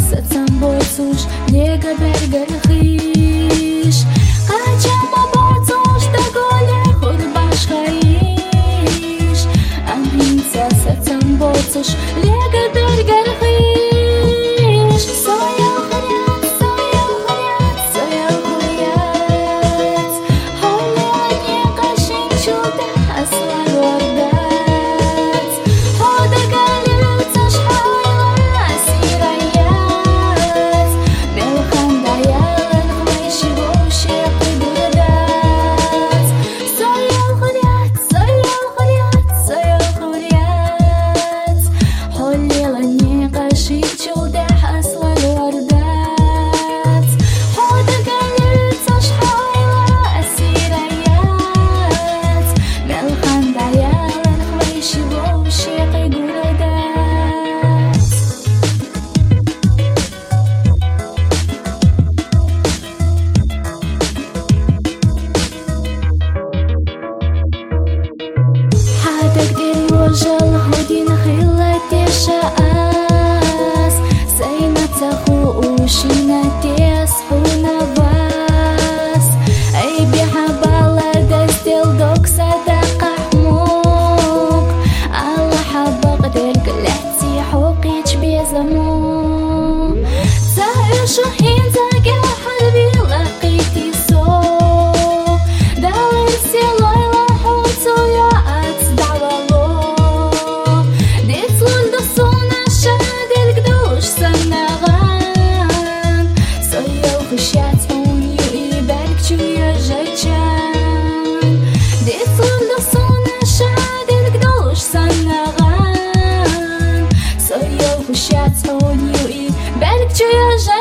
Satsam bocuş Lega berger hiş Kaçama bocuş Da gole hur başka iş Anvinca satsam bocuş Lega berger hiş Soya huriyat, soya huriyat, soya huriyat Holani kaşin çuda aslar ordat Hoda galil taş hayla asirayat Belkan dayalan hmayşi boşi qidurdat Soya huriyat, soya huriyat, soya huriyat Holani kaşin çuda aslar ordat Hoda galil taş hayla asirayat Belkan dayalan hmayşi boşi qidurdat حتقدر وجل هدين خلتي شاس زينة تخوشنا تسحونا باس أي بيها بلد ستيل دوك صدق حموك الله حبق دير قلعتي حوقيج بيزموم سهر شحين زاقع حلبي لقيتي صوت داور سيلوي لحوتو يا أكس دعوالو ديتلون دصونا شادل قدوش سنغان صيا وخشيات عوني وإيبالك جويا جاجان ديتلون دصونا شادل قدوش سنغان صيا وخشيات عوني وإيبالك جويا جاجان